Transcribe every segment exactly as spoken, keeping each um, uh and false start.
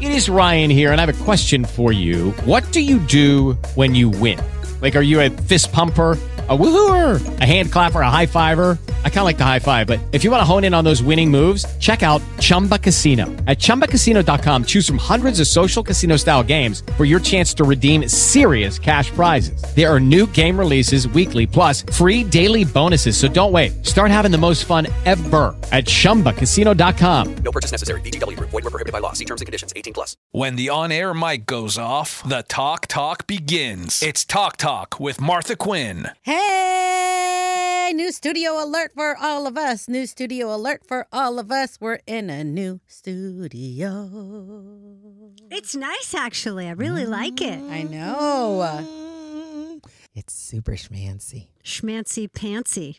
It is Ryan here, and I have a question for you. What do you do when you win? Like, are you a fist pumper, a woohooer, a hand clapper, a high fiver? I kind of like the high five, but if you want to hone in on those winning moves, check out Chumba Casino. At chumba casino dot com, choose from hundreds of social casino-style games for your chance to redeem serious cash prizes. There are new game releases weekly, plus free daily bonuses. So don't wait. Start having the most fun ever at chumba casino dot com. No purchase necessary. V G W. Void where prohibited by law. See terms and conditions. eighteen plus. When the on-air mic goes off, the Talk Talk begins. It's Talk Talk with Martha Quinn. Hey, new studio alert for all of us. New studio alert for all of us. We're in a new studio. It's nice, actually. I really mm, like it. I know. It's super schmancy. Schmancy pantsy.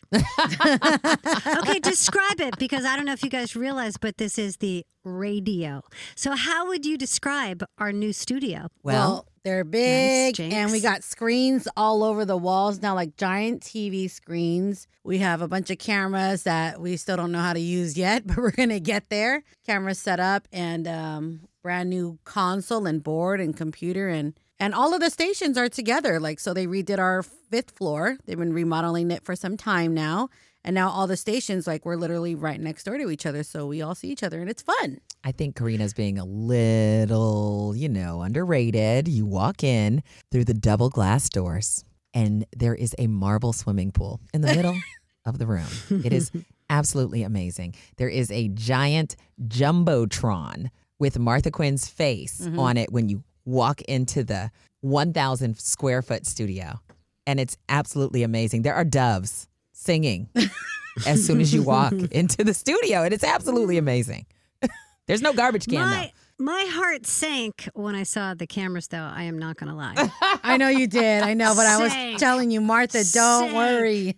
Okay, describe it, because I don't know if you guys realize, but this is the radio. So how would you describe our new studio? Well, well they're big, nice, and we got screens all over the walls now, like giant T V screens. We have a bunch of cameras that we still don't know how to use yet, but we're going to get there. Cameras set up, and um, brand new console and board and computer, and And all of the stations are together. Like, so they redid our fifth floor. They've been remodeling it for some time now. And now all the stations, like, we're literally right next door to each other. So we all see each other, and it's fun. I think Karina's being a little, you know, underrated. You walk in through the double glass doors, and there is a marble swimming pool in the middle of the room. It is absolutely amazing. There is a giant jumbotron with Martha Quinn's face mm-hmm. on it when you walk into the one thousand square foot studio, and it's absolutely amazing. There are doves singing as soon as you walk into the studio, and it's absolutely amazing. There's no garbage can, my, though. My heart sank when I saw the cameras, though. I am not going to lie. I know you did. I know, but sank. I was telling you, Martha, don't sank. worry.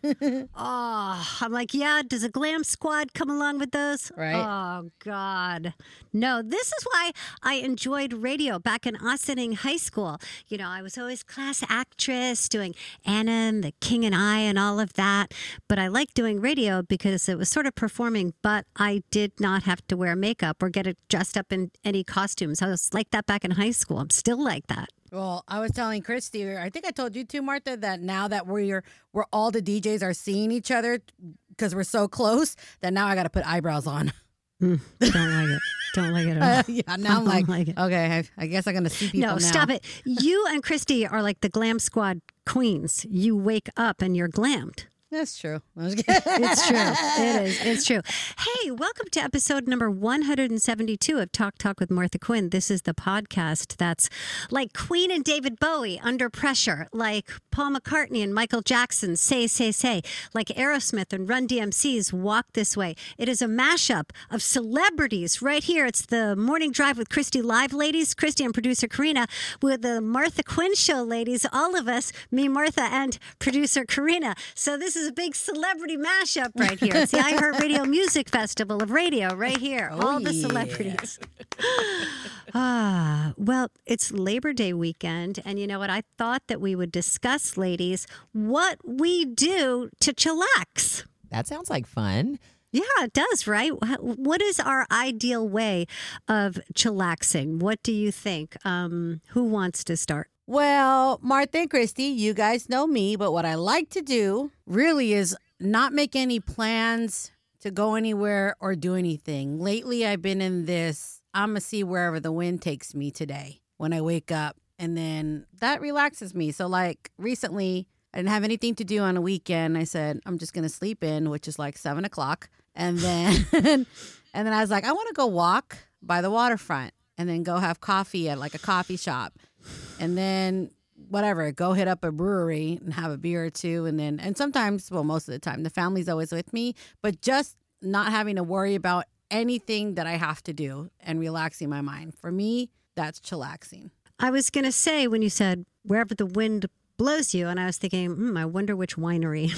Oh, I'm like, yeah, does a glam squad come along with those? Right. Oh, God. No, this is why I enjoyed radio back in Ossining High School. You know, I was always class actress doing Anna and the King and I and all of that. But I liked doing radio because it was sort of performing, but I did not have to wear makeup or get it dressed up in any costumes. I was like that back in high school. I'm still like that. Well, I was telling Christy, I think I told you too, Martha, that now that we're where all the D Js are seeing each other because we're so close, that now I got to put eyebrows on. Mm, don't like it. Don't like it at all. Uh, yeah, now I'm like, like okay, I, I guess I'm going to see people no, now. No, stop it. You and Christy are like the glam squad queens. You wake up and you're glammed. That's true. It's true. It is. It's true. Hey, welcome to episode number one hundred seventy-two of Talk Talk with Martha Quinn. This is the podcast that's like Queen and David Bowie under pressure, like Paul McCartney and Michael Jackson, Say, Say, Say, like Aerosmith and Run D M C's Walk This Way. It is a mashup of celebrities right here. It's the Morning Drive with Christy Live, ladies. Christy and producer Karina with the Martha Quinn Show, ladies. All of us, me, Martha, and producer Karina. So this is a big celebrity mashup right here. It's the iHeartRadio Music Festival of radio right here. Oh, All the yeah. celebrities. ah, well, it's Labor Day weekend, and you know what? I thought that we would discuss, ladies, what we do to chillax. That sounds like fun. Yeah, it does, right? What is our ideal way of chillaxing? What do you think? Um, who wants to start? Well, Martha and Christy, you guys know me, but what I like to do really is not make any plans to go anywhere or do anything. Lately, I've been in this, I'm going to see wherever the wind takes me today when I wake up, and then that relaxes me. So like recently, I didn't have anything to do on a weekend. I said, I'm just going to sleep in, which is like seven o'clock. And then, and then I was like, I want to go walk by the waterfront and then go have coffee at like a coffee shop. And then whatever, go hit up a brewery and have a beer or two. And then, and sometimes, well, most of the time, the family's always with me, but just not having to worry about anything that I have to do and relaxing my mind. For me, that's chillaxing. I was going to say when you said wherever the wind blows you, and I was thinking, hmm, I wonder which winery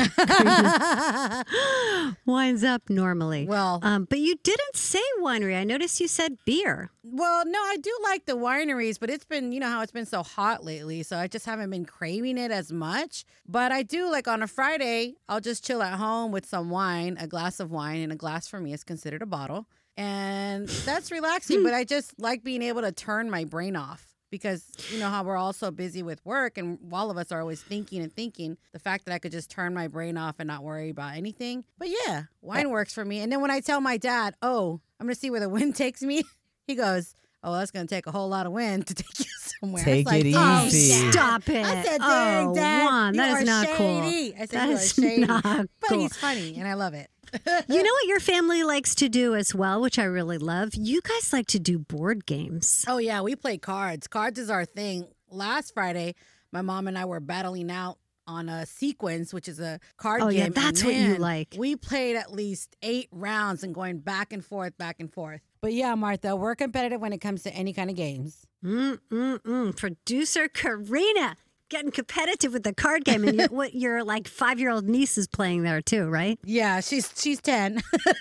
winds up normally. Well, um, but you didn't say winery. I noticed you said beer. Well, no, I do like the wineries, but it's been, you know how it's been so hot lately, so I just haven't been craving it as much. But I do, like on a Friday, I'll just chill at home with some wine, a glass of wine, and a glass for me is considered a bottle. And that's relaxing, but I just like being able to turn my brain off because you know how we're all so busy with work and all of us are always thinking and thinking. The fact that I could just turn my brain off and not worry about anything. But yeah, wine works for me. And then when I tell my dad, oh, I'm going to see where the wind takes me, he goes, oh, that's going to take a whole lot of wind to take you somewhere. Take like, it oh, easy. Stop it. I said, oh, dang, Dad, Juan, you that are is not shady. cool. I said, That you is are shady. not But cool. he's funny, and I love it. You know what your family likes to do as well, which I really love? You guys like to do board games. Oh, yeah, we play cards. Cards is our thing. Last Friday, my mom and I were battling out on a Sequence, which is a card Oh, game. yeah, and that's what you man, like. We played at least eight rounds and going back and forth, back and forth. But yeah, Martha, we're competitive when it comes to any kind of games. Mm-mm-mm. Producer Karina getting competitive with the card game. And your, what, your like five-year-old niece is playing there too, right? Yeah, she's she's ten.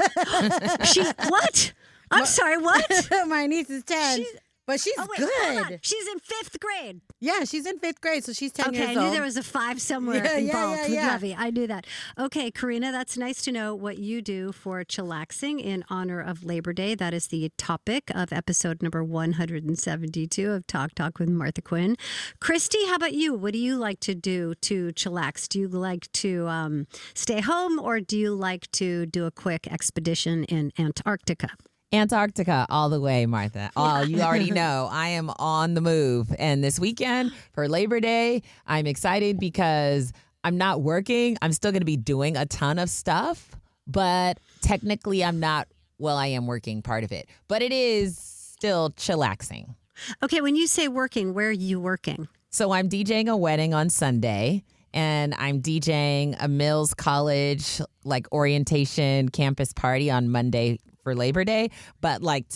She, what? I'm sorry, what? My niece is ten. She's- But she's Oh, wait, hold on. good. She's in fifth grade. Yeah, she's in fifth grade, so she's ten Okay, I years knew old. there was a five somewhere Yeah, yeah, involved yeah, with yeah. Lovey. I knew that. Okay, Karina, that's nice to know what you do for chillaxing in honor of Labor Day. That is the topic of episode number one hundred seventy-two of Talk Talk with Martha Quinn. Christy, how about you? What do you like to do to chillax? Do you like to um, stay home or do you like to do a quick expedition in Antarctica? Antarctica all the way, Martha. Oh, you already know I am on the move. And this weekend for Labor Day, I'm excited because I'm not working. I'm still going to be doing a ton of stuff, but technically I'm not, well, I am working part of it, but it is still chillaxing. Okay, when you say working, where are you working? So I'm DJing a wedding on Sunday. And I'm DJing a Mills College like orientation campus party on Monday for Labor Day. But like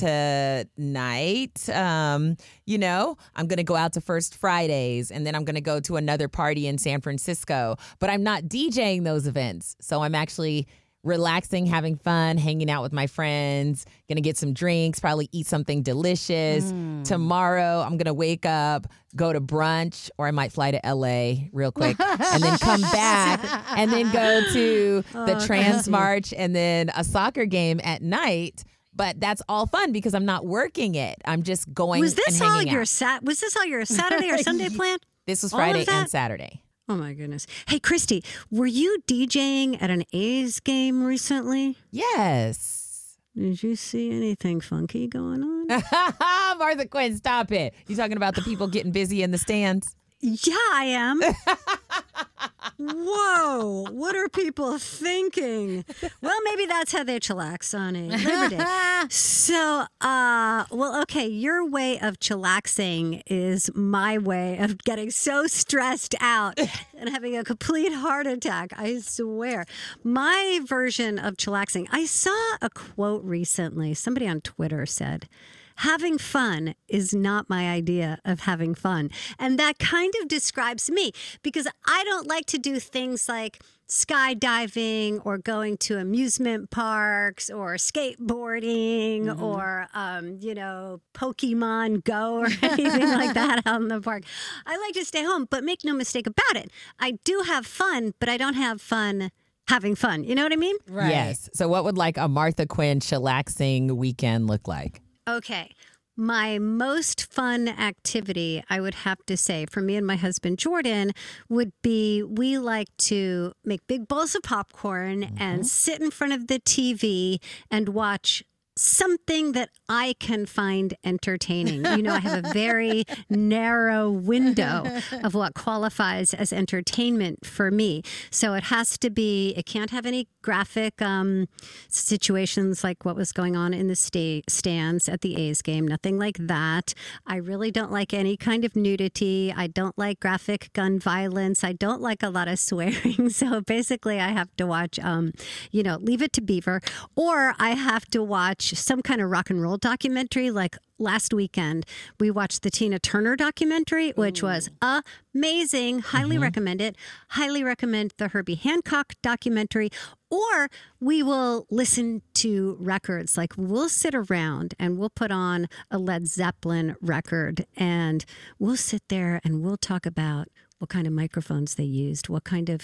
tonight, um, you know, I'm going to go out to First Fridays and then I'm going to go to another party in San Francisco. But I'm not DJing those events. So I'm actually relaxing, having fun, hanging out with my friends, gonna get some drinks, probably eat something delicious. Mm. Tomorrow, I'm gonna wake up, go to brunch, or I might fly to L A real quick and then come back and then go to the oh, Trans March and then a soccer game at night. But that's all fun because I'm not working it. I'm just going Was this and all hanging your out. sat? Was this all your Saturday or Sunday plan? This was All Friday of that? and Saturday. Oh, my goodness. Hey, Christy, were you DJing at an A's game recently? Yes. Did you see anything funky going on? Martha Quinn, stop it. You talking about the people getting busy in the stands? Yeah, I am. Whoa, what are people thinking? Well, maybe that's how they chillax on a Labor Day. So, uh, well, okay, your way of chillaxing is my way of getting so stressed out and having a complete heart attack, I swear. My version of chillaxing, I saw a quote recently. Somebody on Twitter said, having fun is not my idea of having fun. And that kind of describes me because I don't like to do things like skydiving or going to amusement parks or skateboarding mm-hmm. or, um, you know, Pokemon Go or anything like that out in the park. I like to stay home, but make no mistake about it. I do have fun, but I don't have fun having fun. You know what I mean? Right. Yes. So what would like a Martha Quinn chillaxing weekend look like? Okay. My most fun activity, I would have to say, for me and my husband Jordan, would be we like to make big bowls of popcorn mm-hmm. and sit in front of the T V and watch something that I can find entertaining. You know, I have a very narrow window of what qualifies as entertainment for me. So it has to be, it can't have any graphic um, situations like what was going on in the sta- stands at the A's game, nothing like that. I really don't like any kind of nudity. I don't like graphic gun violence. I don't like a lot of swearing. So basically I have to watch, um, you know, Leave It to Beaver, or I have to watch some kind of rock and roll documentary. Like last weekend, we watched the Tina Turner documentary, which Ooh. was amazing. Highly mm-hmm. recommend it. Highly recommend the Herbie Hancock documentary. Or we will listen to records. Like we'll sit around and we'll put on a Led Zeppelin record and we'll sit there and we'll talk about what kind of microphones they used, what kind of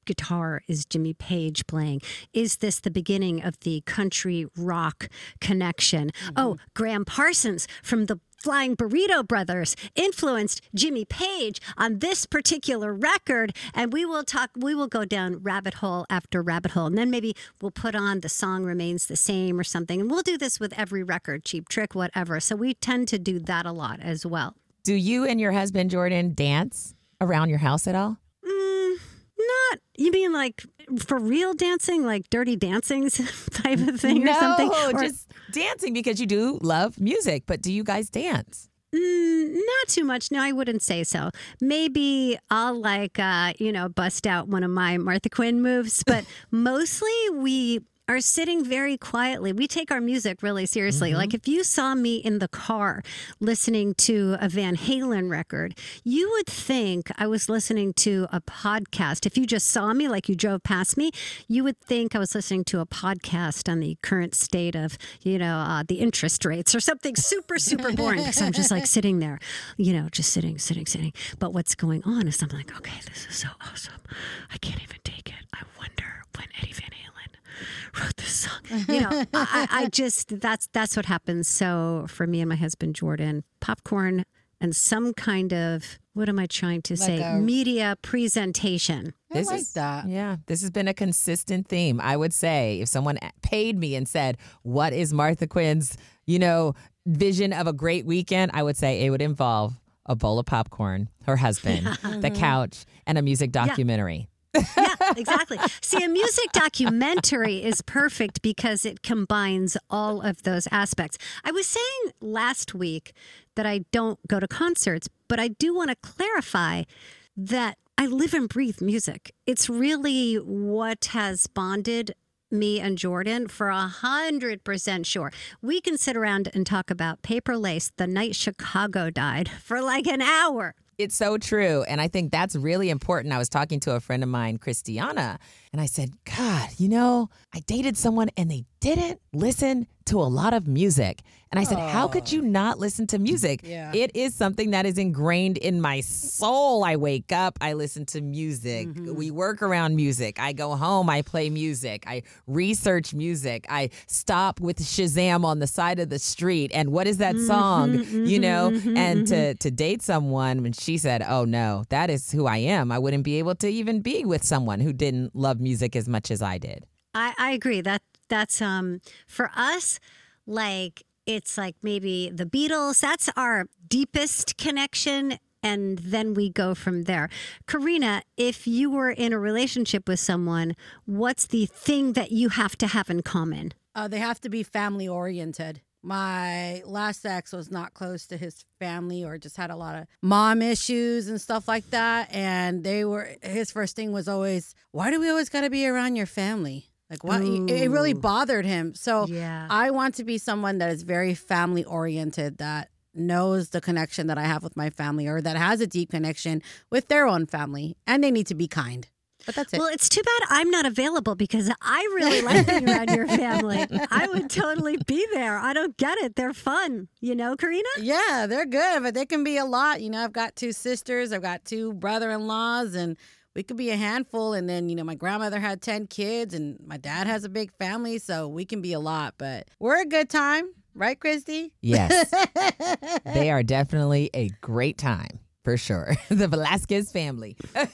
guitar is Jimmy Page playing? Is this the beginning of the country rock connection? Mm-hmm. Oh, Graham Parsons from the Flying Burrito Brothers influenced Jimmy Page on this particular record, and we will talk, we will go down rabbit hole after rabbit hole, and then maybe we'll put on The Song Remains the Same or something, and we'll do this with every record, Cheap Trick, whatever. So we tend to do that a lot as well. Do you and your husband, Jordan, dance around your house at all? Mm, not, you mean like for real dancing, like Dirty Dancings type of thing no, or something? No, Or, just dancing because you do love music, but do you guys dance? Mm, not too much. No, I wouldn't say so. Maybe I'll like, uh, you know, bust out one of my Martha Quinn moves, but mostly we are sitting very quietly. We take our music really seriously. Mm-hmm. Like if you saw me in the car listening to a Van Halen record, you would think I was listening to a podcast. If you just saw me, like you drove past me, you would think I was listening to a podcast on the current state of, you know, uh, the interest rates or something super, super boring because I'm just like sitting there, you know, just sitting, sitting, sitting. But what's going on is I'm like, okay, this is so awesome. I can't even take it. I wonder when Eddie Van Halen wrote this song. You know, I, I just, that's that's what happens. So for me and my husband, Jordan, popcorn and some kind of, what am I trying to Like say? a- Media presentation. I like is, that. Yeah, this has been a consistent theme. I would say if someone paid me and said, what is Martha Quinn's, you know, vision of a great weekend? I would say it would involve a bowl of popcorn, her husband, the couch, and a music documentary. Yeah, exactly. See, a music documentary is perfect because it combines all of those aspects. I was saying last week that I don't go to concerts, but I do want to clarify that I live and breathe music. It's really what has bonded me and Jordan for a hundred percent sure. We can sit around and talk about Paper Lace the night Chicago died for like an hour. It's so true. And I think that's really important. I was talking to a friend of mine, Christiana, and I said, God, you know, I dated someone and they didn't listen to a lot of music. And I said, how could you not listen to music? Yeah. It is something that is ingrained in my soul. I wake up, I listen to music. Mm-hmm. We work around music. I go home, I play music. I research music. I stop with Shazam on the side of the street. And what is that song? Mm-hmm, you know, mm-hmm, and mm-hmm. to, to date someone when she said, oh no, that is who I am. I wouldn't be able to even be with someone who didn't love music as much as I did. I, I agree. That that's um for us, like it's like maybe the Beatles. That's our deepest connection, and then we go from there. Karina, if you were in a relationship with someone, what's the thing that you have to have in common? Uh, they have to be family oriented. My last ex was not close to his family or just had a lot of mom issues and stuff like that. And they were, his first thing was always, why do we always got to be around your family? Like what? It, it really Ooh. bothered him. So Yeah. I want to be someone that is very family oriented, that knows the connection that I have with my family or that has a deep connection with their own family. And they need to be kind. But that's it. Well, it's too bad I'm not available because I really like being around your family. I would totally be there. I don't get it. They're fun. You know, Karina? Yeah, they're good, but they can be a lot. You know, I've got two sisters, I've got two brother-in-laws, and we could be a handful. And then, you know, my grandmother had ten kids, and my dad has a big family, so we can be a lot. But we're a good time, right, Christy? Yes, they are definitely a great time. For sure. The Velasquez family.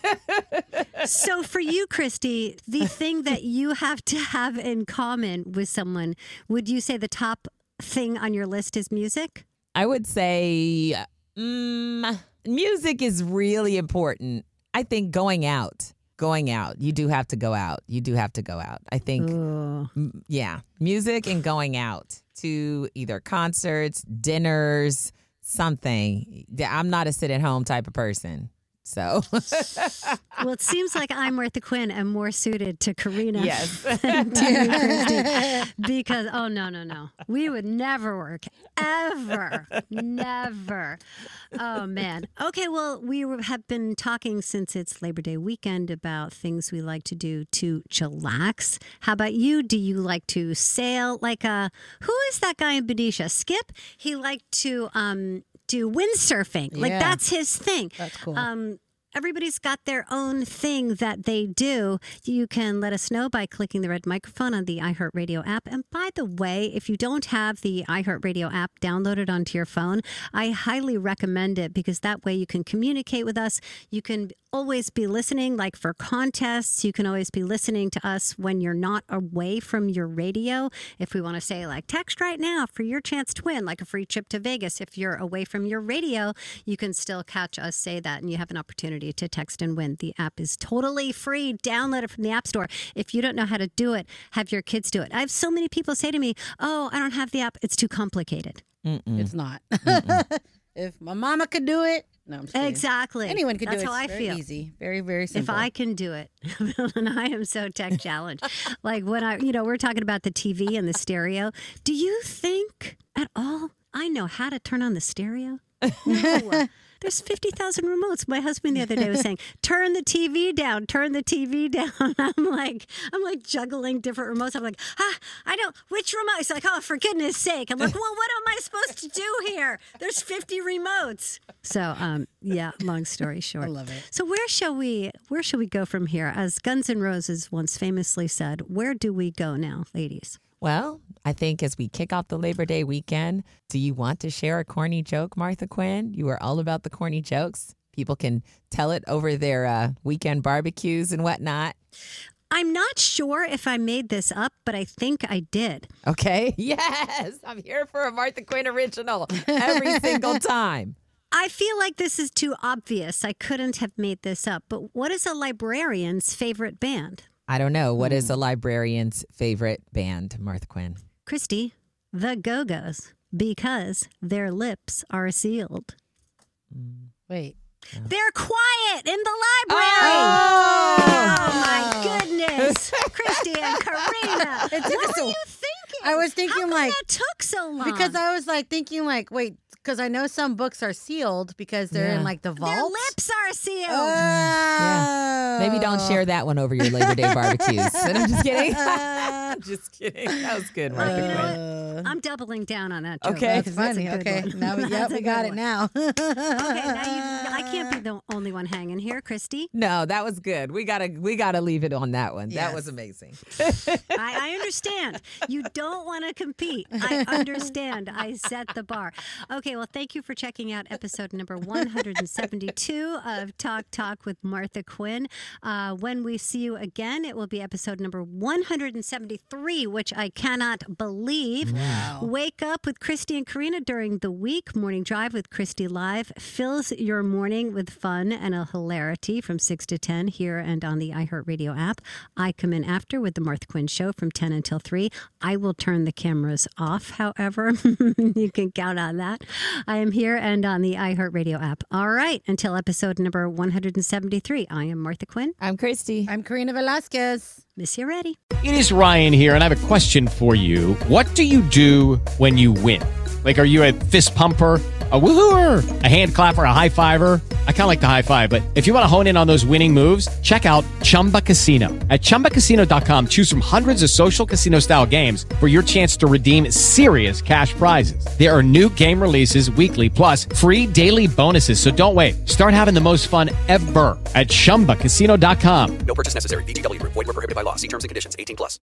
So for you, Christy, the thing that you have to have in common with someone, would you say the top thing on your list is music? I would say mm, music is really important. I think going out, going out, you do have to go out. You do have to go out. I think, Ooh. m- yeah, music and going out to either concerts, dinners, something. I'm not a sit at home type of person. So, Well, it seems like I, Martha Quinn, am more suited to Karina yes. than to you, Christy. Because, oh, no, no, no. We would never work. Ever. Never. Oh, man. Okay, well, we have been talking since it's Labor Day weekend about things we like to do to chillax. How about you? Do you like to sail? Like, a, who is that guy in Benicia? Skip? He liked to um, do windsurfing. Like, Yeah. that's his thing. That's cool. Um, everybody's got their own thing that they do. You can let us know by clicking the red microphone on the iHeartRadio app. And by the way, if you don't have the iHeartRadio app downloaded onto your phone, I highly recommend it because that way you can communicate with us. You can always be listening, like for contests. You can always be listening to us when you're not away from your radio. If we want to say like text right now for your chance to win, like a free trip to Vegas. If you're away from your radio, you can still catch us say that and you have an opportunity to text and win. The app is totally free. Download it from the App Store. If you don't know how to do it, have your kids do it. I have so many people say to me, oh, I don't have the app. It's too complicated. Mm-mm. It's not. If my mama could do it, no, I'm just kidding. Exactly. Anyone could That's do it. how It's I very feel. easy. Very, very If simple. I can do it, and I am so tech challenged. Like when I, you know, we're talking about the T V and the stereo. Do you think at all I know how to turn on the stereo? No. There's fifty thousand remotes. My husband the other day was saying, turn the T V down, turn the T V down. I'm like, I'm like juggling different remotes. I'm like, ah, I don't, which remote? He's like, oh, for goodness sake. I'm like, well, what am I supposed to do here? There's fifty remotes. So, um, yeah, long story short. I love it. So where shall we, where shall we go from here? As Guns N' Roses once famously said, where do we go now, ladies? Well, I think as we kick off the Labor Day weekend, do you want to share a corny joke, Martha Quinn? You are all about the corny jokes. People can tell it over their uh, weekend barbecues and whatnot. I'm not sure if I made this up, but I think I did. Okay? Yes, I'm here for a Martha Quinn original every single time. I feel like this is too obvious. I couldn't have made this up. But what is a librarian's favorite band? I don't know. What is a librarian's favorite band, Martha Quinn? Christy, the Go-Go's, because their lips are sealed. Wait. They're quiet in the library. Oh, Oh, my goodness. Christy and Karina. It took What us were a- you thinking? I was thinking How come like- that took so long? Because I was like thinking like, wait, because I know some books are sealed because they're Yeah. in like the vault. their lips are sealed. Oh. Maybe don't share that one over your Labor Day barbecues. And I'm just kidding. Just kidding. That was good, Martha you know Quinn. Uh, I'm doubling down on that joke. Okay. That's because that's a funny. good Okay. one. Now we, yep, That's a we good got it one. now. Okay, now you, I can't be the only one hanging here, Christy. No, that was good. We gotta we gotta leave it on that one. That Yes. was amazing. I, I understand. You don't want to compete. I understand. I set the bar. Okay, well, thank you for checking out episode number one seventy-two of Talk Talk with Martha Quinn. Uh, when we see you again, it will be episode number one seventy-three, which I cannot believe. Wow. Wake up with Christy and Karina during the week. Morning Drive with Christy Live fills your morning with fun and a hilarity from six to ten here and on the iHeartRadio app. I come in after with the Martha Quinn Show from ten until three. I will turn the cameras off, however. You can count on that. I am here and on the iHeartRadio app. All right, until episode number one seventy-three, I am Martha Quinn. I'm Christy. I'm Karina Velasquez. Miss you ready. It is Ryan here, and I have a question for you. What do you do when you win? Like, are you a fist pumper, a woohooer, a hand clapper, a high fiver? I kind of like the high five, but if you want to hone in on those winning moves, check out Chumba Casino. At chumba casino dot com, choose from hundreds of social casino style games for your chance to redeem serious cash prizes. There are new game releases weekly, plus free daily bonuses. So don't wait. Start having the most fun ever at chumba casino dot com. No purchase necessary. V G W Group. Void where prohibited by law. See terms and conditions. eighteen plus.